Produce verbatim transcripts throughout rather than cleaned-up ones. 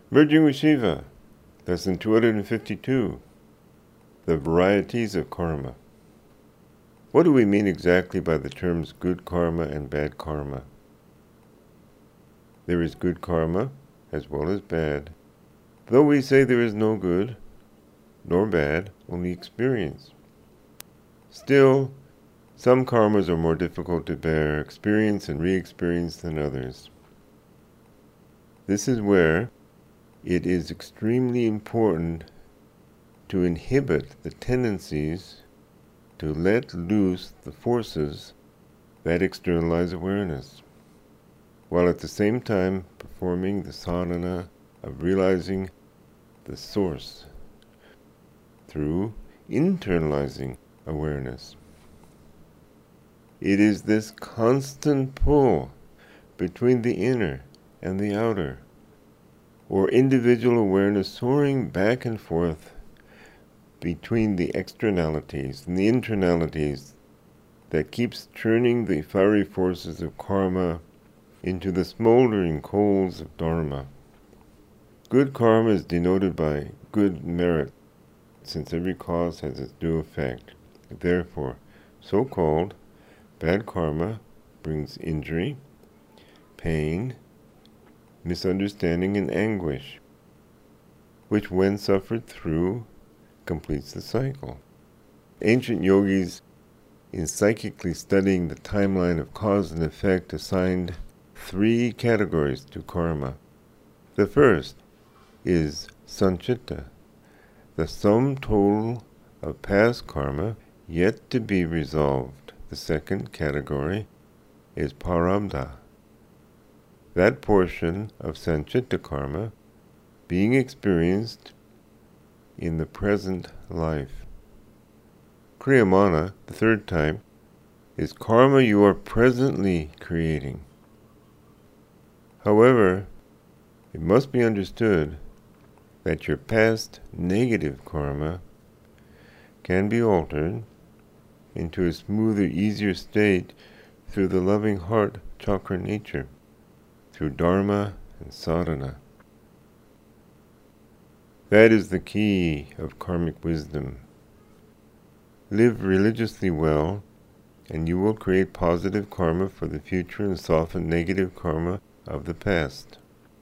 Merging with Shiva, lesson two hundred fifty-two, the varieties of karma. What do we mean exactly by the terms good karma and bad karma? There is good karma as well as bad, though we say there is no good nor bad, only experience. Still, some karmas are more difficult to bear, experience and re-experience than others. This is where it is extremely important to inhibit the tendencies to let loose the forces that externalize awareness, while at the same time performing the sadhana of realizing the source through internalizing awareness. It is this constant pull between the inner and the outer, or individual awareness soaring back and forth between the externalities and the internalities, that keeps turning the fiery forces of karma into the smoldering coals of dharma. Good karma is denoted by good merit, since every cause has its due effect. Therefore, so-called bad karma brings injury, pain, misunderstanding, and anguish, which when suffered through completes the cycle. Ancient yogis, in psychically studying the timeline of cause and effect, assigned three categories to karma. The first is sanchitta, the sum total of past karma yet to be resolved. The second category is prarabdha, that portion of sanchitta karma being experienced in the present life. Kriyamana, the third type, is karma you are presently creating. However, it must be understood that your past negative karma can be altered into a smoother, easier state through the loving heart chakra nature, through dharma and sadhana. That is the key of karmic wisdom. Live religiously well, and you will create positive karma for the future and soften negative karma of the past.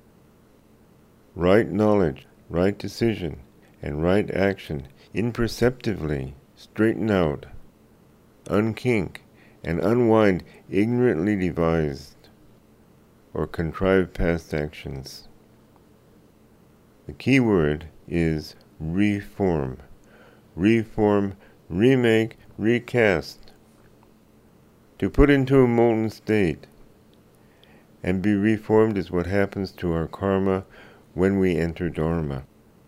Right knowledge, right decision, and right action imperceptibly straighten out, unkink, and unwind ignorantly devised or contrived past actions. The key word is reform. Reform, remake, recast. To put into a molten state and be reformed is what happens to our karma when we enter dharma.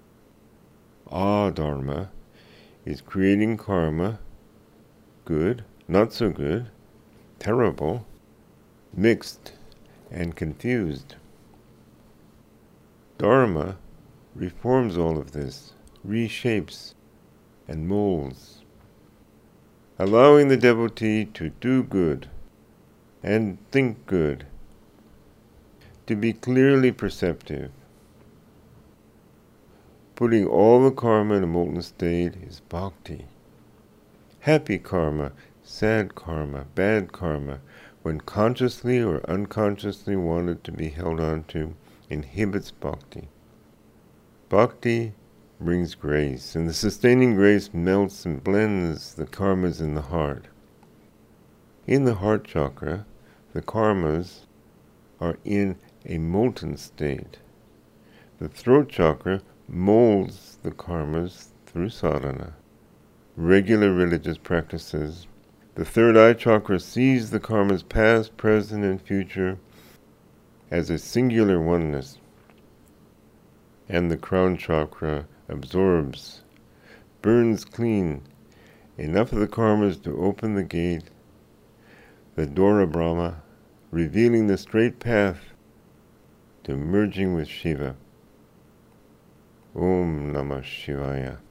Adharma is creating karma, good, not so good, terrible, mixed, and confused. Dharma reforms all of this, reshapes and molds, allowing the devotee to do good and think good, to be clearly perceptive. Putting all the karma in a molten state is bhakti. Happy karma, sad karma, bad karma, when consciously or unconsciously wanted to be held on to, inhibits bhakti. Bhakti brings grace, and the sustaining grace melts and blends the karmas in the heart. In the heart chakra, the karmas are in a molten state. The throat chakra molds the karmas through sadhana, regular religious practices. The third eye chakra sees the karmas past, present, and future as a singular oneness. And the crown chakra absorbs, burns clean enough of the karmas to open the gate, the Dora Brahma, revealing the straight path to merging with Shiva. Om Namah Shivaya.